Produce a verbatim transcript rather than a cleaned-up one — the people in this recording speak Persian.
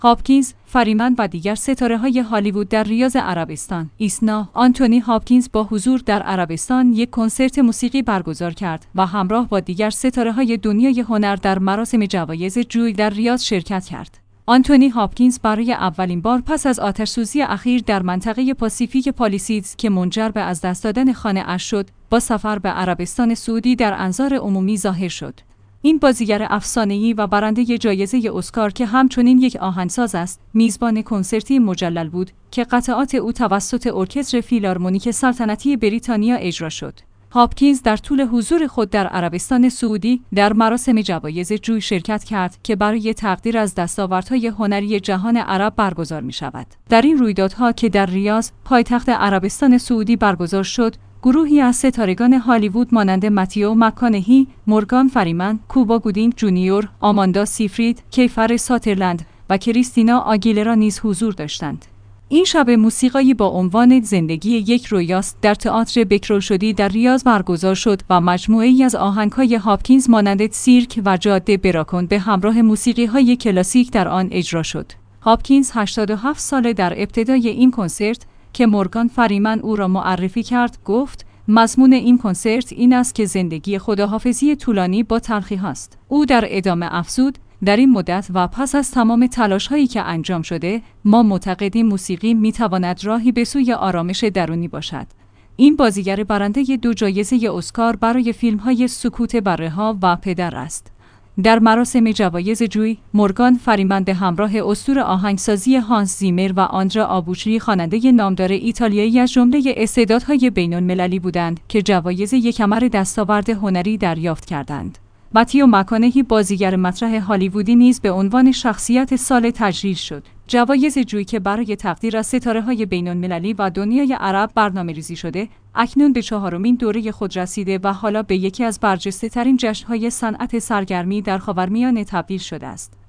هاپکینز، فریمن و دیگر ستاره‌های هالیوود در ریاض عربستان. ایسنا آنتونی هاپکینز با حضور در عربستان یک کنسرت موسیقی برگزار کرد و همراه با دیگر ستاره‌های دنیای هنر در مراسم جوایز جوی در ریاض شرکت کرد. آنتونی هاپکینز برای اولین بار پس از آتش‌سوزی اخیر در منطقه پاسیفیک پالیسیدز که منجر به از دست دادن خانه اش شد، با سفر به عربستان سعودی در انظار عمومی ظاهر شد. این بازیگر افسانه‌ای و برنده جایزه اسکار که همچنین یک آهنگساز است، میزبان کنسرتی مجلل بود که قطعات او توسط ارکستر فیلارمونیک سلطنتی بریتانیا اجرا شد. هاپکینز در طول حضور خود در عربستان سعودی در مراسم جوایز جوی شرکت کرد که برای تقدیر از دستاوردهای هنری جهان عرب برگزار می شود. در این رویدادها که در ریاض، پایتخت عربستان سعودی برگزار شد، گروهی از ستارگان هالیوود مانند متیو مک‌کانهی، مورگان فریمن، کوبا گودینگ جونیور، آماندا سیفرید، کیفر ساترلند و کریستینا آگیلرا نیز حضور داشتند. این شب موسیقایی با عنوان زندگی یک رویاست در تئاتر بکرالشدی در ریاض برگزار شد و مجموعه‌ای از آهنگ‌های هاپکینز مانند سیرک و جاده براکن به همراه موسیقی‌های کلاسیک در آن اجرا شد. هاپکینز هشتاد و هفت ساله در ابتدای این کنسرت که مورگان فریمن او را معرفی کرد گفت: مضمون این کنسرت این است که زندگی خداحافظی طولانی با تلخی هاست. او در ادامه افزود: در این مدت و پس از تمام تلاش‌هایی که انجام شده، ما معتقدیم موسیقی می‌تواند راهی به سوی آرامش درونی باشد. این بازیگر برنده دو جایزه اسکار برای فیلم‌های سکوت بره‌ها و پدر است. در مراسم جوایز جوی، مورگان فریمن به همراه اسطور آهنگسازی هانس زیمر و آندرا آبوچری خواننده نامدار ایتالیایی از جمله استعدادهای بین‌المللی بودند که جوایز یک کمر دستاورد هنری دریافت کردند. متیو مک‌کانهی بازیگر مطرح هالیوودی نیز به عنوان شخصیت سال تجلیل شد. جوایز جوی که برای تقدیر از ستاره‌های بین‌المللی و دنیای عرب برنامه‌ریزی شده، اکنون به چهارمین دوره خود رسیده و حالا به یکی از برجسته‌ترین جشن‌های صنعت سرگرمی در خاورمیانه تبدیل شده است.